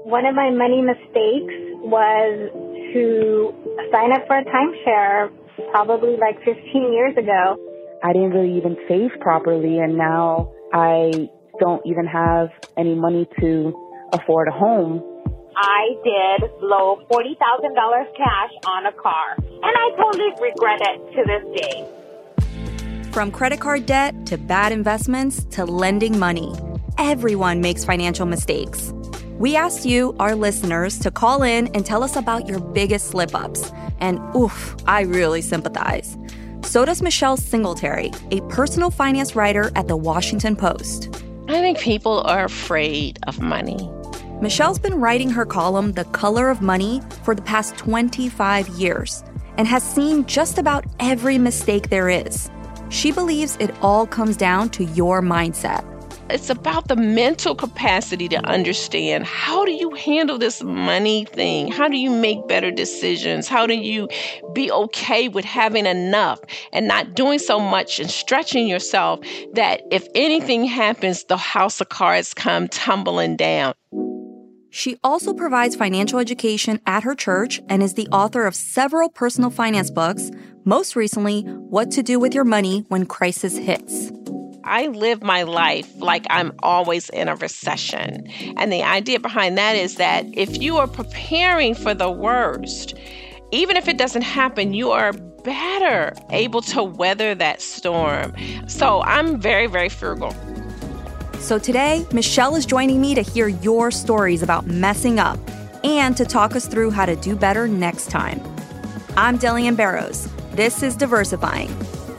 One of my money mistakes was to sign up for a timeshare probably like 15 years ago. I didn't really even save properly, and now I don't even have any money to afford a home. I did blow $40,000 cash on a car, and I totally regret it to this day. From credit card debt to bad investments to lending money, everyone makes financial mistakes. We asked you, our listeners, to call in and tell us about your biggest slip-ups. And oof, I really sympathize. So does Michelle Singletary, a personal finance writer at The Washington Post. I think people are afraid of money. Michelle's been writing her column, The Color of Money, for the past 25 years and has seen just about every mistake there is. She believes it all comes down to your mindset. It's about the mental capacity to understand, how do you handle this money thing? How do you make better decisions? How do you be okay with having enough and not doing so much and stretching yourself that if anything happens, the house of cards come tumbling down? She also provides financial education at her church and is the author of several personal finance books, most recently, What to Do with Your Money When Crisis Hits. I live my life like I'm always in a recession. And the idea behind that is that if you are preparing for the worst, even if it doesn't happen, you are better able to weather that storm. So I'm very, very frugal. So today, Michelle is joining me to hear your stories about messing up and to talk us through how to do better next time. I'm Delian Barrows. This is Diversifying.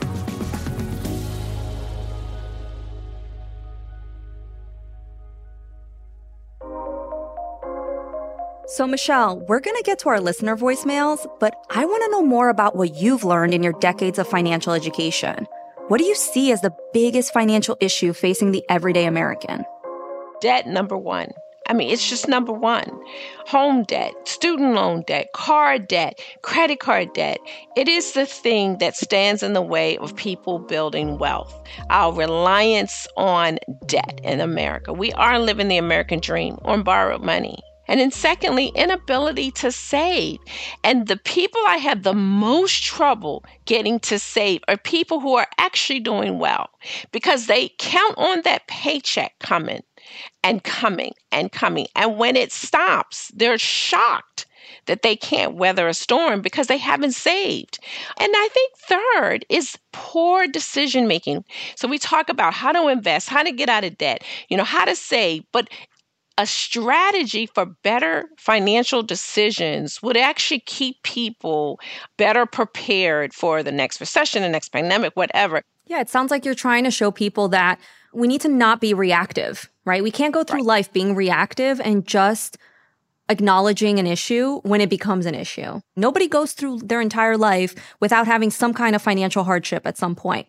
So Michelle, we're going to get to our listener voicemails, but I want to know more about what you've learned in your decades of financial education. What do you see as the biggest financial issue facing the everyday American? Debt, number one. I mean, it's just number one. Home debt, student loan debt, car debt, credit card debt. It is the thing that stands in the way of people building wealth. Our reliance on debt in America. We are living the American dream on borrowed money. And then secondly, inability to save. And the people I have the most trouble getting to save are people who are actually doing well because they count on that paycheck coming and coming and coming. And when it stops, they're shocked that they can't weather a storm because they haven't saved. And I think third is poor decision making. So we talk about how to invest, how to get out of debt, how to save, but a strategy for better financial decisions would actually keep people better prepared for the next recession, the next pandemic, whatever. Yeah, it sounds like you're trying to show people that we need to not be reactive, right? We can't go through life being reactive and just acknowledging an issue when it becomes an issue. Nobody goes through their entire life without having some kind of financial hardship at some point.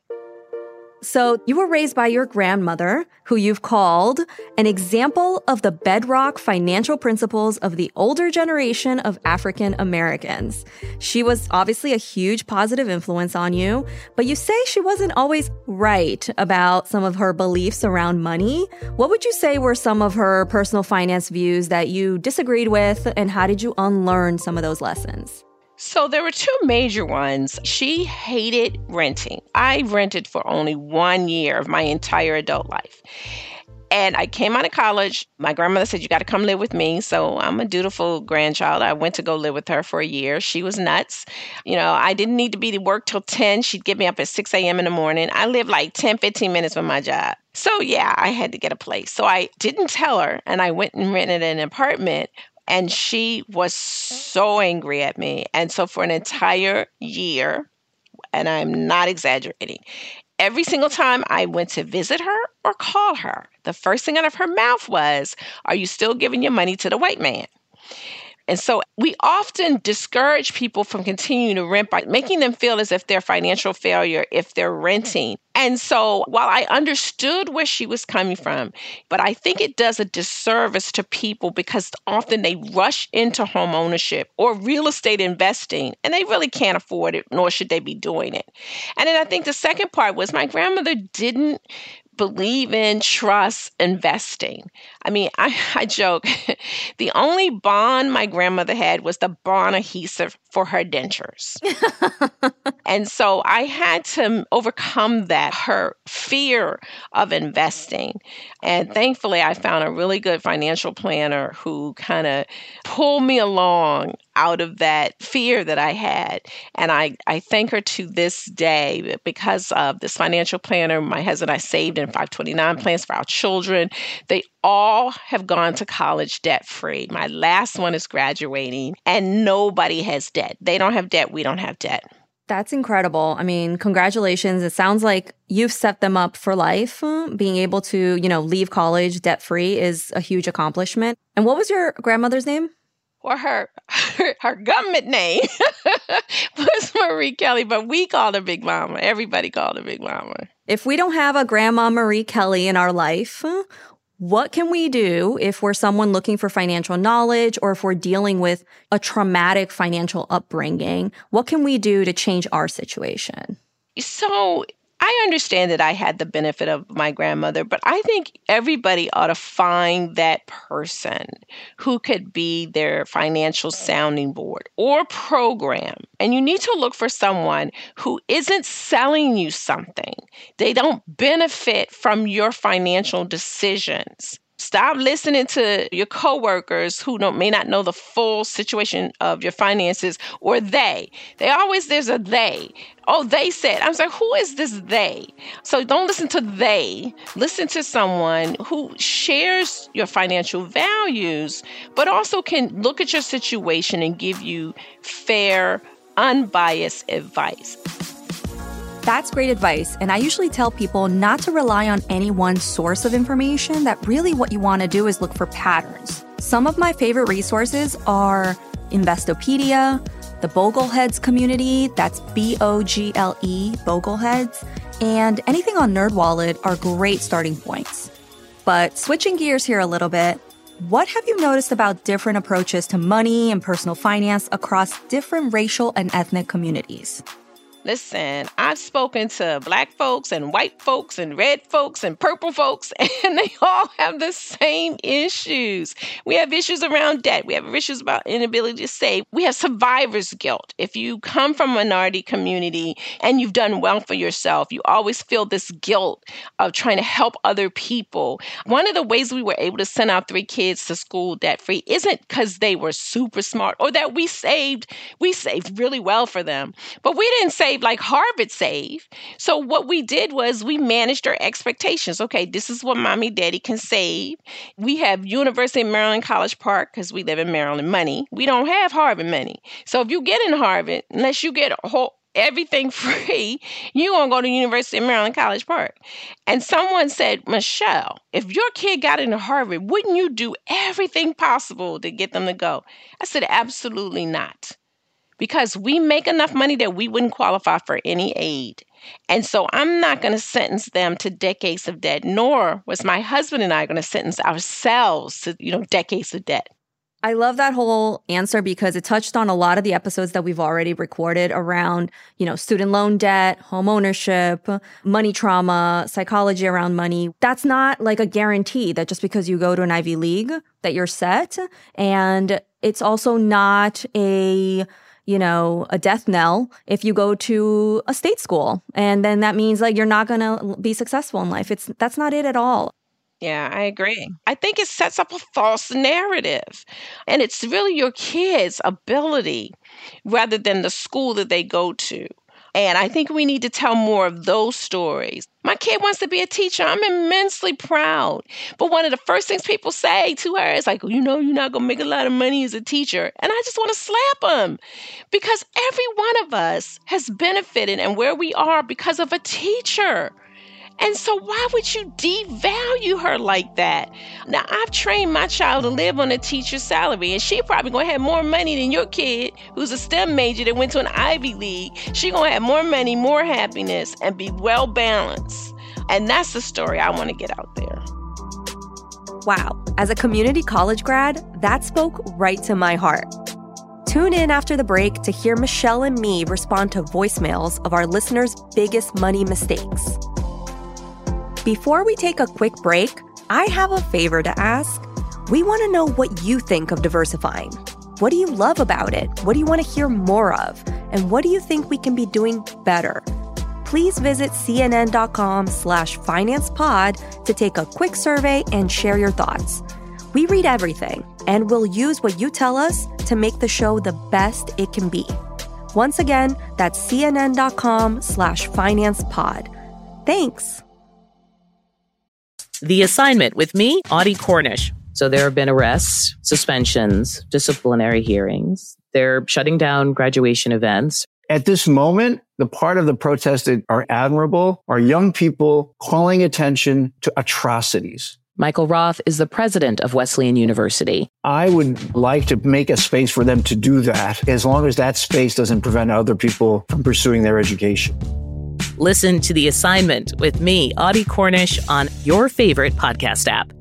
So you were raised by your grandmother, who you've called an example of the bedrock financial principles of the older generation of African Americans. She was obviously a huge positive influence on you, but you say she wasn't always right about some of her beliefs around money. What would you say were some of her personal finance views that you disagreed with, and how did you unlearn some of those lessons? So there were two major ones. She hated renting. I rented for only 1 year of my entire adult life. And I came out of college. My grandmother said, you got to come live with me. So I'm a dutiful grandchild. I went to go live with her for a year. She was nuts. I didn't need to be to work till 10. She'd get me up at 6 a.m. in the morning. I lived like 10, 15 minutes from my job. So yeah, I had to get a place. So I didn't tell her. And I went and rented an apartment. And she was so angry at me. And so for an entire year, and I'm not exaggerating, every single time I went to visit her or call her, the first thing out of her mouth was, are you still giving your money to the white man? And so we often discourage people from continuing to rent by making them feel as if they're financial failure if they're renting. And so while I understood where she was coming from, but I think it does a disservice to people because often they rush into home ownership or real estate investing, and they really can't afford it, nor should they be doing it. And then I think the second part was my grandmother didn't believe in trust investing. I mean, I joke. The only bond my grandmother had was the bond adhesive for her dentures. And so I had to overcome that, her fear of investing. And thankfully, I found a really good financial planner who kind of pulled me along out of that fear that I had. And I thank her to this day because of this financial planner. My husband and I saved in 529 plans for our children. They all have gone to college debt-free. My last one is graduating, and nobody has debt. They don't have debt. We don't have debt. That's incredible. I mean, congratulations. It sounds like you've set them up for life. Being able to, leave college debt-free is a huge accomplishment. And what was your grandmother's name? Well, her government name was Marie Kelly, but we called her Big Mama. Everybody called her Big Mama. If we don't have a Grandma Marie Kelly in our life, what can we do if we're someone looking for financial knowledge or if we're dealing with a traumatic financial upbringing? What can we do to change our situation? So I understand that I had the benefit of my grandmother, but I think everybody ought to find that person who could be their financial sounding board or program. And you need to look for someone who isn't selling you something. They don't benefit from your financial decisions. Stop listening to your coworkers who may not know the full situation of your finances, or they. There's a they. Oh, they said. I'm like, who is this they? So don't listen to they. Listen to someone who shares your financial values, but also can look at your situation and give you fair, unbiased advice. That's great advice, and I usually tell people not to rely on any one source of information, that really what you want to do is look for patterns. Some of my favorite resources are Investopedia, the Bogleheads community, that's Bogle, Bogleheads, and anything on NerdWallet are great starting points. But switching gears here a little bit, what have you noticed about different approaches to money and personal finance across different racial and ethnic communities? Listen, I've spoken to Black folks and white folks and red folks and purple folks, and they all have the same issues. We have issues around debt. We have issues about inability to save. We have survivor's guilt. If you come from a minority community and you've done well for yourself, you always feel this guilt of trying to help other people. One of the ways we were able to send our 3 kids to school debt-free isn't because they were super smart or that we saved really well for them, but we didn't save like Harvard saved. So what we did was we managed our expectations. Okay, this is what mommy, daddy can save. We have University of Maryland College Park because we live in Maryland money. We don't have Harvard money. So if you get in Harvard, unless you get everything free, you're going to go to University of Maryland College Park. And someone said, Michelle, if your kid got into Harvard, wouldn't you do everything possible to get them to go? I said, absolutely not. Because we make enough money that we wouldn't qualify for any aid. And so I'm not going to sentence them to decades of debt, nor was my husband and I going to sentence ourselves to, decades of debt. I love that whole answer because it touched on a lot of the episodes that we've already recorded around, student loan debt, home ownership, money trauma, psychology around money. That's not like a guarantee that just because you go to an Ivy League that you're set. And it's also not a death knell if you go to a state school. And then that means like you're not going to be successful in life. That's not it at all. Yeah, I agree. I think it sets up a false narrative. And it's really your kids' ability rather than the school that they go to. And I think we need to tell more of those stories. My kid wants to be a teacher. I'm immensely proud. But one of the first things people say to her is like, you're not going to make a lot of money as a teacher. And I just want to slap them because every one of us has benefited and where we are because of a teacher. And so why would you devalue her like that? Now, I've trained my child to live on a teacher's salary, and she probably going to have more money than your kid who's a STEM major that went to an Ivy League. She going to have more money, more happiness, and be well balanced. And that's the story I want to get out there. Wow. As a community college grad, that spoke right to my heart. Tune in after the break to hear Michelle and me respond to voicemails of our listeners' biggest money mistakes. Before we take a quick break, I have a favor to ask. We want to know what you think of diversifying. What do you love about it? What do you want to hear more of? And what do you think we can be doing better? Please visit cnn.com/financepod to take a quick survey and share your thoughts. We read everything, and we'll use what you tell us to make the show the best it can be. Once again, that's cnn.com/financepod. Thanks. The Assignment with me, Audie Cornish. So there have been arrests, suspensions, disciplinary hearings. They're shutting down graduation events. At this moment, the part of the protest that are admirable are young people calling attention to atrocities. Michael Roth is the president of Wesleyan University. I would like to make a space for them to do that, as long as that space doesn't prevent other people from pursuing their education. Listen to The Assignment with me, Audie Cornish, on your favorite podcast app.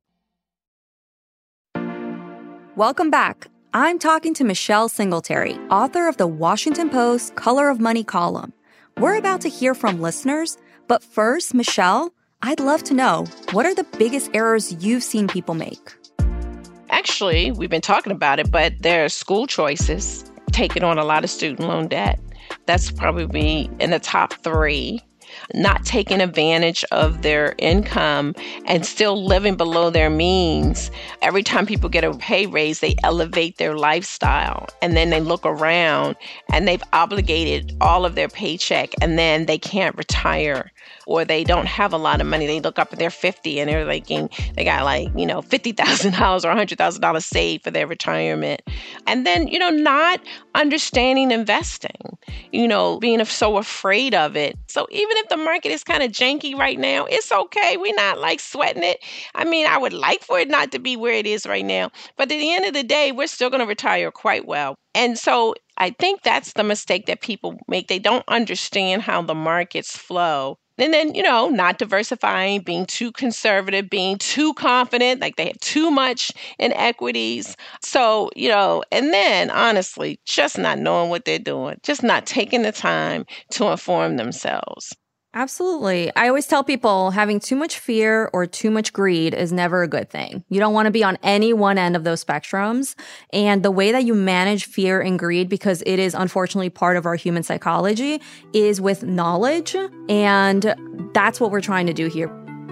Welcome back. I'm talking to Michelle Singletary, author of the Washington Post Color of Money column. We're about to hear from listeners, but first, Michelle, I'd love to know, what are the biggest errors you've seen people make? Actually, we've been talking about it, but there are school choices, taking on a lot of student loan debt. That's probably in the top 3. Not taking advantage of their income and still living below their means. Every time people get a pay raise, they elevate their lifestyle. And then they look around and they've obligated all of their paycheck, and then they can't retire, or they don't have a lot of money. They look up and they're 50 and they're thinking they got $50,000 or $100,000 saved for their retirement. And then, not understanding investing, being so afraid of it. So even if the market is kind of janky right now, it's okay. We're not sweating it. I would like for it not to be where it is right now. But at the end of the day, we're still going to retire quite well. And so I think that's the mistake that people make. They don't understand how the markets flow. And then, not diversifying, being too conservative, being too confident, like they have too much in equities. So, and then honestly, just not knowing what they're doing, just not taking the time to inform themselves. Absolutely. I always tell people having too much fear or too much greed is never a good thing. You don't want to be on any one end of those spectrums. And the way that you manage fear and greed, because it is unfortunately part of our human psychology, is with knowledge. And that's what we're trying to do here.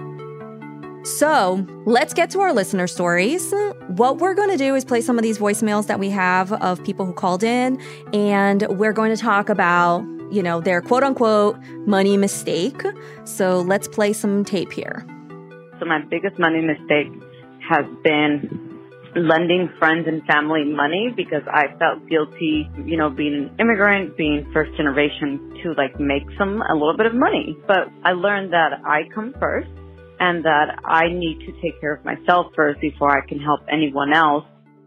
So let's get to our listener stories. What we're going to do is play some of these voicemails that we have of people who called in, and we're going to talk about their quote-unquote money mistake. So let's play some tape here. So my biggest money mistake has been lending friends and family money, because I felt guilty, being an immigrant, being first generation, to make a little bit of money. But I learned that I come first and that I need to take care of myself first before I can help anyone else.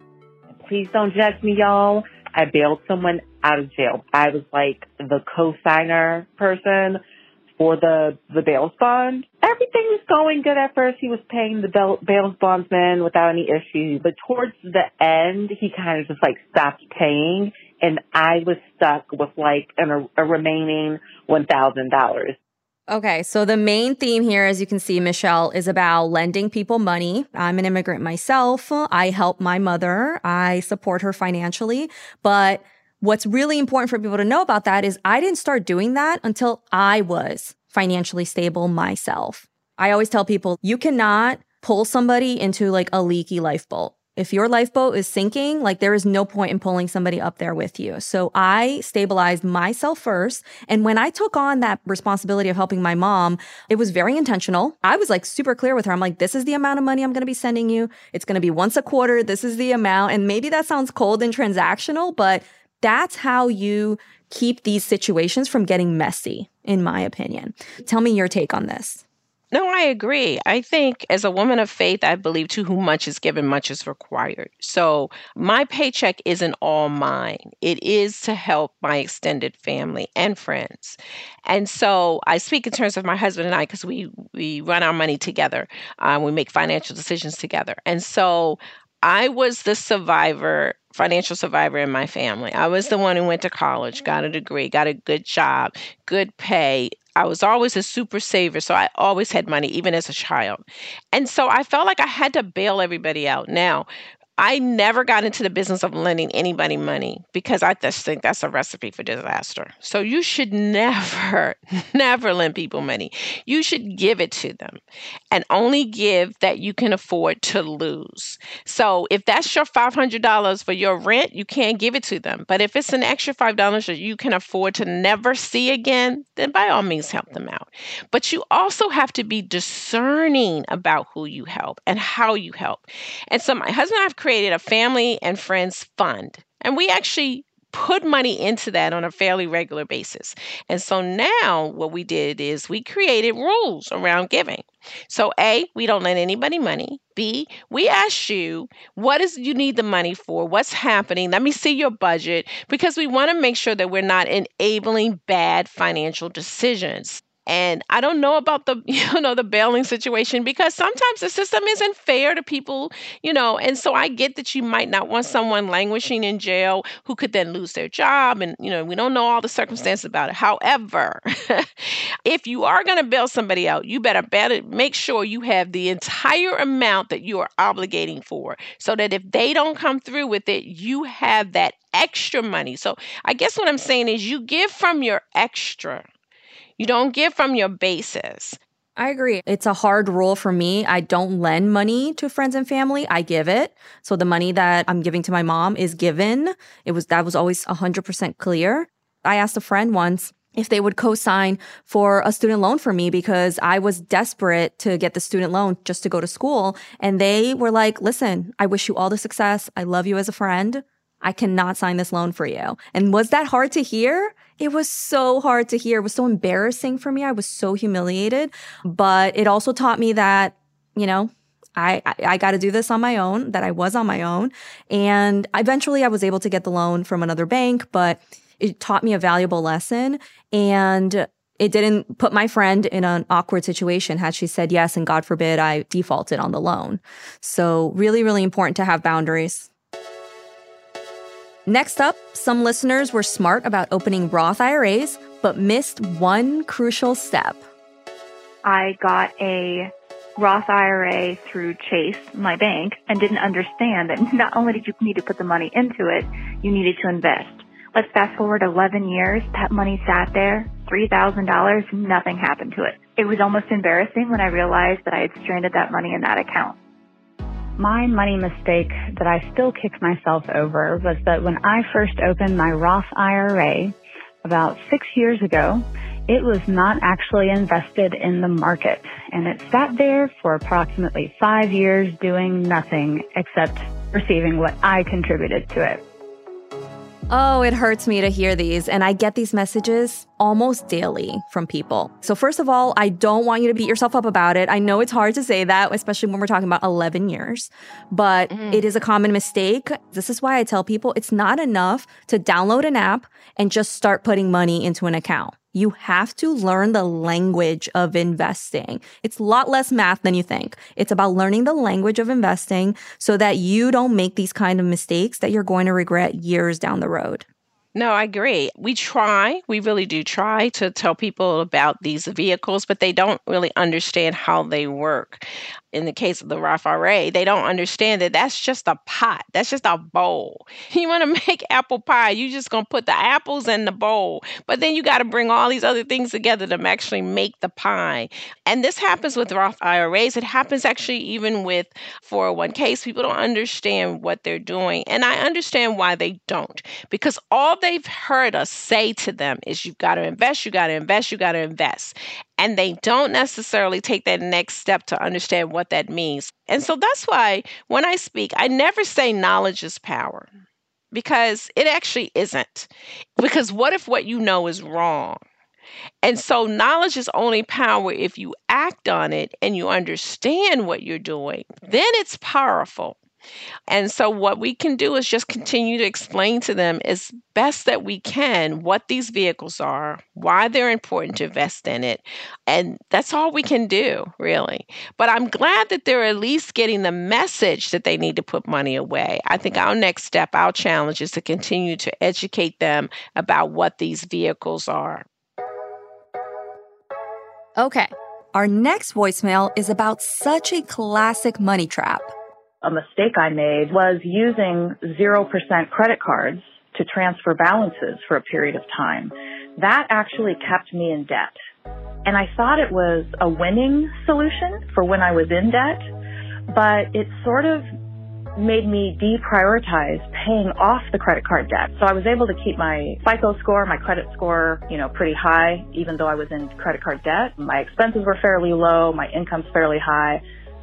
Please don't judge me, y'all. I bailed someone out of jail. I was the co-signer person for the bail bond. Everything was going good at first. He was paying the bail bondsman without any issue. But towards the end, he kind of just stopped paying, and I was stuck with a remaining $1,000. Okay, so the main theme here, as you can see, Michelle, is about lending people money. I'm an immigrant myself. I help my mother. I support her financially. But what's really important for people to know about that is I didn't start doing that until I was financially stable myself. I always tell people, you cannot pull somebody into a leaky lifeboat. If your lifeboat is sinking, there is no point in pulling somebody up there with you. So I stabilized myself first. And when I took on that responsibility of helping my mom, it was very intentional. I was super clear with her. I'm this is the amount of money I'm going to be sending you. It's going to be once a quarter. This is the amount. And maybe that sounds cold and transactional, but that's how you keep these situations from getting messy, in my opinion. Tell me your take on this. No, I agree. I think as a woman of faith, I believe to whom much is given, much is required. So my paycheck isn't all mine. It is to help my extended family and friends. And so I speak in terms of my husband and I, because we run our money together. We make financial decisions together. And so I was the survivor financial survivor in my family. I was the one who went to college, got a degree, got a good job, good pay. I was always a super saver, so I always had money, even as a child. And so I felt like I had to bail everybody out. Now, I never got into the business of lending anybody money because I just think that's a recipe for disaster. So you should never, never lend people money. You should give it to them and only give that you can afford to lose. So if that's your $500 for your rent, you can't give it to them. But if it's an extra $5 that you can afford to never see again, then by all means help them out. But you also have to be discerning about who you help and how you help. And so my husband and I have created a family and friends fund, and we actually put money into that on a fairly regular basis. And so now what we did is we created rules around giving. So A, we don't lend anybody money. B, we ask you, what is you need the money for? What's happening? Let me see your budget, because we want to make sure that we're not enabling bad financial decisions. And I don't know about the bailing situation, because sometimes the system isn't fair to people, and so I get that you might not want someone languishing in jail who could then lose their job. And, we don't know all the circumstances about it. However, if you are going to bail somebody out, you better make sure you have the entire amount that you are obligating for, so that if they don't come through with it, you have that extra money. So I guess what I'm saying is you give from your extra. You don't give from your basis. I agree. It's a hard rule for me. I don't lend money to friends and family. I give it. So the money that I'm giving to my mom is given. That was always 100% clear. I asked a friend once if they would co-sign for a student loan for me because I was desperate to get the student loan just to go to school. And they were like, listen, I wish you all the success. I love you as a friend. I cannot sign this loan for you. And was that hard to hear? It was so hard to hear. It was so embarrassing for me. I was so humiliated. But it also taught me that, I got to do this on my own, that I was on my own. And eventually I was able to get the loan from another bank, but it taught me a valuable lesson. And it didn't put my friend in an awkward situation had she said yes, and God forbid I defaulted on the loan. So really, really important to have boundaries. Next up, some listeners were smart about opening Roth IRAs, but missed one crucial step. I got a Roth IRA through Chase, my bank, and didn't understand that not only did you need to put the money into it, you needed to invest. Let's fast forward 11 years. That money sat there, $3,000, nothing happened to it. It was almost embarrassing when I realized that I had stranded that money in that account. My money mistake that I still kick myself over was that when I first opened my Roth IRA about 6 years ago, it was not actually invested in the market. And it sat there for approximately 5 years doing nothing except receiving what I contributed to it. Oh, it hurts me to hear these. And I get these messages almost daily from people. So first of all, I don't want you to beat yourself up about it. I know it's hard to say that, especially when we're talking about 11 years, but it is a common mistake. This is why I tell people it's not enough to download an app and just start putting money into an account. You have to learn the language of investing. It's a lot less math than you think. It's about learning the language of investing so that you don't make these kind of mistakes that you're going to regret years down the road. No, I agree. We really do try to tell people about these vehicles, but they don't really understand how they work. In the case of the Roth IRA, they don't understand that that's just a pot. That's just a bowl. You want to make apple pie, you just going to put the apples in the bowl. But then you got to bring all these other things together to actually make the pie. And this happens with Roth IRAs. It happens actually even with 401ks. People don't understand what they're doing. And I understand why they don't. Because all they've heard us say to them is you've got to invest, you got to invest, you got to invest. And they don't necessarily take that next step to understand what that means. And so that's why when I speak, I never say knowledge is power, because it actually isn't. Because what if what you know is wrong? And so knowledge is only power if you act on it and you understand what you're doing. Then it's powerful. And so what we can do is just continue to explain to them as best that we can what these vehicles are, why they're important to invest in it. And that's all we can do, really. But I'm glad that they're at least getting the message that they need to put money away. I think our next step, our challenge is to continue to educate them about what these vehicles are. Okay. Our next voicemail is about such a classic money trap. A mistake I made was using 0% credit cards to transfer balances for a period of time. That actually kept me in debt. And I thought it was a winning solution for when I was in debt, but it sort of made me deprioritize paying off the credit card debt. So I was able to keep my FICO score, my credit score, pretty high, even though I was in credit card debt. My expenses were fairly low, my income's fairly high.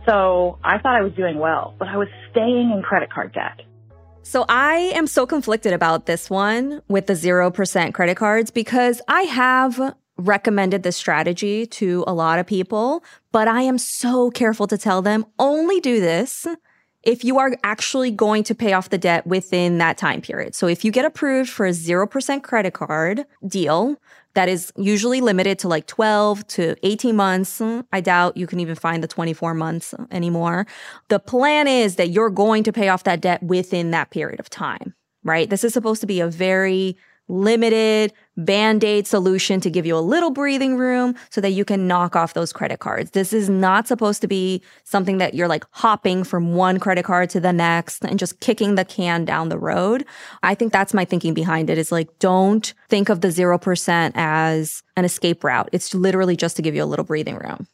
So I thought I was doing well, but I was staying in credit card debt. So I am so conflicted about this one with the 0% credit cards because I have recommended this strategy to a lot of people, but I am so careful to tell them only do this if you are actually going to pay off the debt within that time period. So if you get approved for a 0% credit card deal, that is usually limited to like 12 to 18 months. I doubt you can even find the 24 months anymore. The plan is that you're going to pay off that debt within that period of time, right? This is supposed to be a very limited Band-Aid solution to give you a little breathing room so that you can knock off those credit cards. This is not supposed to be something that you're like hopping from one credit card to the next and just kicking the can down the road. I think that's my thinking behind it is like, don't think of the 0% as an escape route. It's literally just to give you a little breathing room.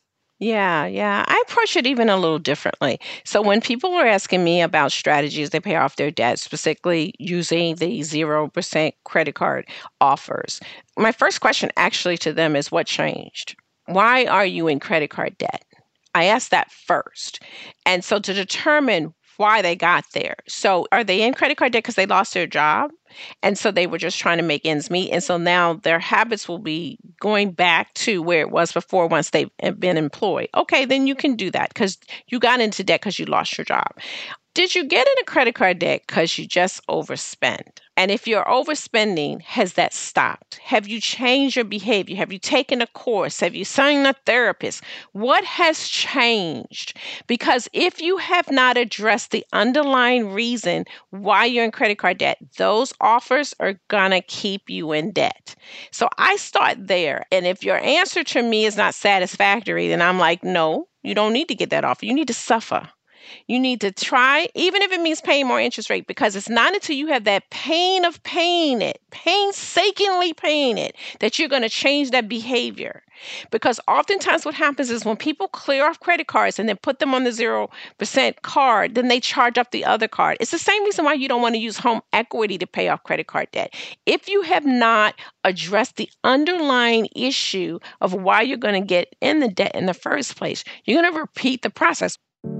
Yeah. I approach it even a little differently. So when people are asking me about strategies to pay off their debt, specifically using the 0% credit card offers, my first question actually to them is what changed? Why are you in credit card debt? I ask that first. And so to determine why they got there. So are they in credit card debt because they lost their job? And so they were just trying to make ends meet. And so now their habits will be going back to where it was before once they've been employed. Okay, then you can do that because you got into debt because you lost your job. Did you get into credit card debt because you just overspend? And if you're overspending, has that stopped? Have you changed your behavior? Have you taken a course? Have you seen a therapist? What has changed? Because if you have not addressed the underlying reason why you're in credit card debt, those offers are going to keep you in debt. So I start there. And if your answer to me is not satisfactory, then I'm like, no, you don't need to get that offer. You need to suffer. You need to try, even if it means paying more interest rate, because it's not until you have that pain of paying it, painstakingly paying it, that you're going to change that behavior. Because oftentimes what happens is when people clear off credit cards and then put them on the 0% card, then they charge up the other card. It's the same reason why you don't want to use home equity to pay off credit card debt. If you have not addressed the underlying issue of why you're going to get in the debt in the first place, you're going to repeat the process.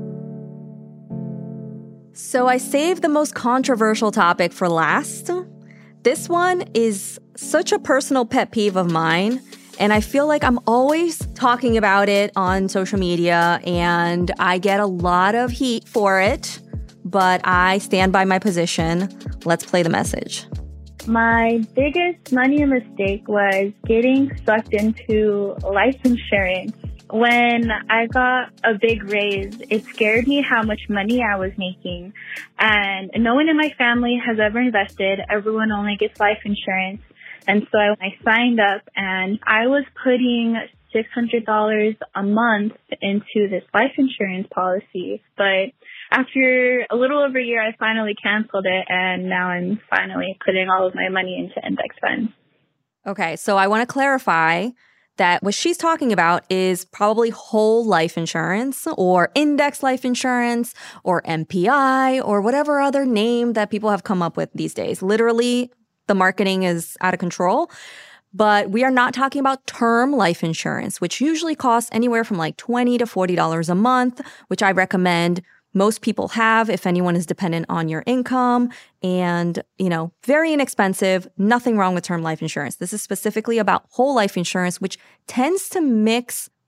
So I saved the most controversial topic for last. This one is such a personal pet peeve of mine, and I feel like I'm always talking about it on social media, and I get a lot of heat for it, but I stand by my position. Let's play the message. My biggest money mistake was getting sucked into life insurance. When I got a big raise, it scared me how much money I was making. And no one in my family has ever invested. Everyone only gets life insurance. And so I signed up and I was putting $600 a month into this life insurance policy. But after a little over a year, I finally canceled it. And now I'm finally putting all of my money into index funds. Okay, so I want to clarify that what she's talking about is probably whole life insurance or index life insurance or MPI or whatever other name that people have come up with these days. Literally, the marketing is out of control. But we are not talking about term life insurance, which usually costs anywhere from like $20 to $40 a month, which I recommend most people have if anyone is dependent on your income and, very inexpensive, nothing wrong with term life insurance. This is specifically about whole life insurance, which tends to mix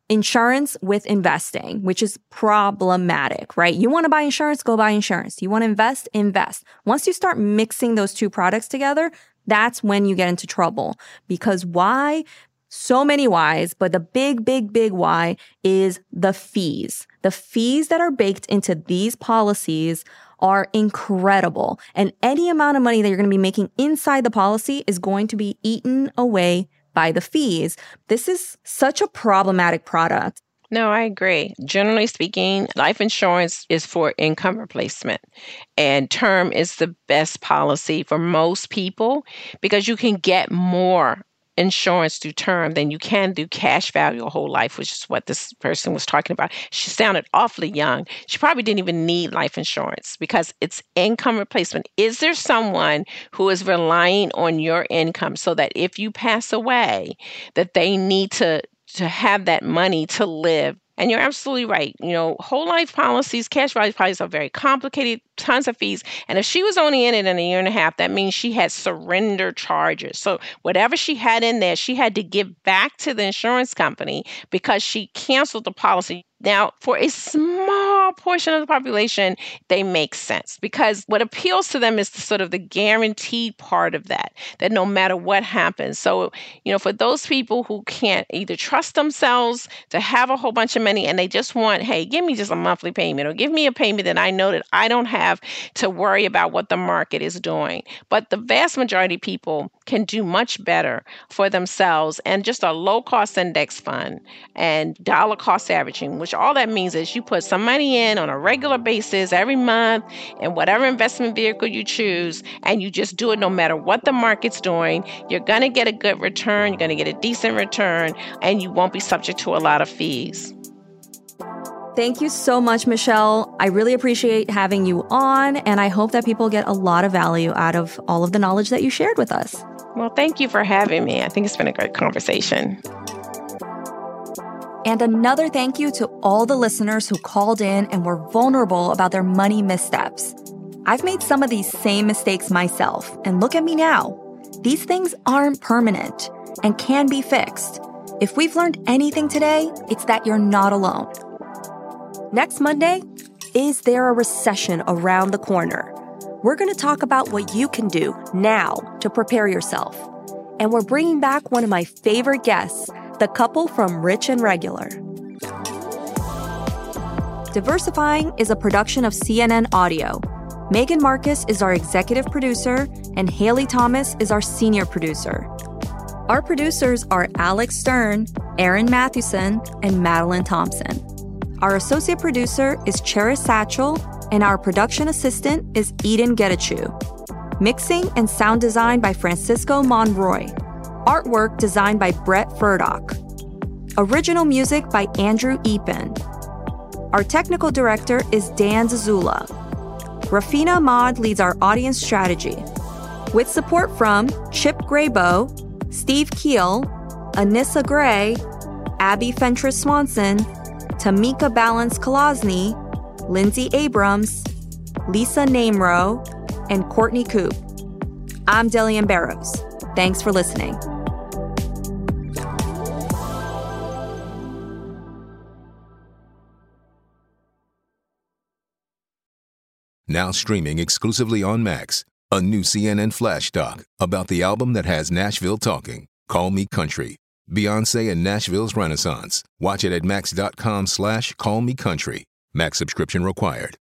insurance with investing, which is problematic, right? You want to buy insurance, go buy insurance. You want to invest, invest. Once you start mixing those two products together, that's when you get into trouble. Because why? So many whys, but the big, big, big why is the fees. The fees that are baked into these policies are incredible. And any amount of money that you're going to be making inside the policy is going to be eaten away by the fees. This is such a problematic product. No, I agree. Generally speaking, life insurance is for income replacement, and term is the best policy for most people because you can get more insurance through term than you can do cash value a whole life, which is what this person was talking about. She sounded awfully young. She probably didn't even need life insurance because it's income replacement. Is there someone who is relying on your income so that if you pass away, that they need to have that money to live? And you're absolutely right. Whole life policies, cash value policies are very complicated, tons of fees. And if she was only in it in a year and a half, that means she had surrender charges. So whatever she had in there, she had to give back to the insurance company because she canceled the policy. Now, for a small portion of the population, they make sense because what appeals to them is the guaranteed part of that no matter what happens. So, for those people who can't either trust themselves to have a whole bunch of money and they just want, hey, give me just a monthly payment or give me a payment that I know that I don't have to worry about what the market is doing. But the vast majority of people can do much better for themselves, and just a low-cost index fund and dollar cost averaging, which all that means is you put some money in on a regular basis every month in whatever investment vehicle you choose, and you just do it no matter what the market's doing. You're going to get a good return. You're going to get a decent return, and you won't be subject to a lot of fees. Thank you so much, Michelle. I really appreciate having you on, and I hope that people get a lot of value out of all of the knowledge that you shared with us. Well, thank you for having me. I think it's been a great conversation. And another thank you to all the listeners who called in and were vulnerable about their money missteps. I've made some of these same mistakes myself, and look at me now. These things aren't permanent and can be fixed. If we've learned anything today, it's that you're not alone. Next Monday, is there a recession around the corner? We're going to talk about what you can do now to prepare yourself. And we're bringing back one of my favorite guests, the couple from Rich and Regular. Diversifying is a production of CNN Audio. Megan Marcus is our executive producer, and Haley Thomas is our senior producer. Our producers are Alex Stern, Aaron Mathewson, and Madeline Thompson. Our associate producer is Cheris Satchel, and our production assistant is Eden Getachew. Mixing and sound design by Francisco Monroy. Artwork designed by Brett Furdock. Original music by Andrew Epen. Our technical director is Dan Zazula. Rafina Ahmad leads our audience strategy. With support from Chip Graybo, Steve Keel, Anissa Gray, Abby Fentress Swanson, Tamika Balance Kolosny, Lindsay Abrams, Lisa Namro, and Courtney Coop. I'm Delian Barrows. Thanks for listening. Now streaming exclusively on Max, a new CNN flash doc about the album that has Nashville talking, Call Me Country. Beyonce and Nashville's Renaissance. Watch it at max.com/callmecountry. Max subscription required.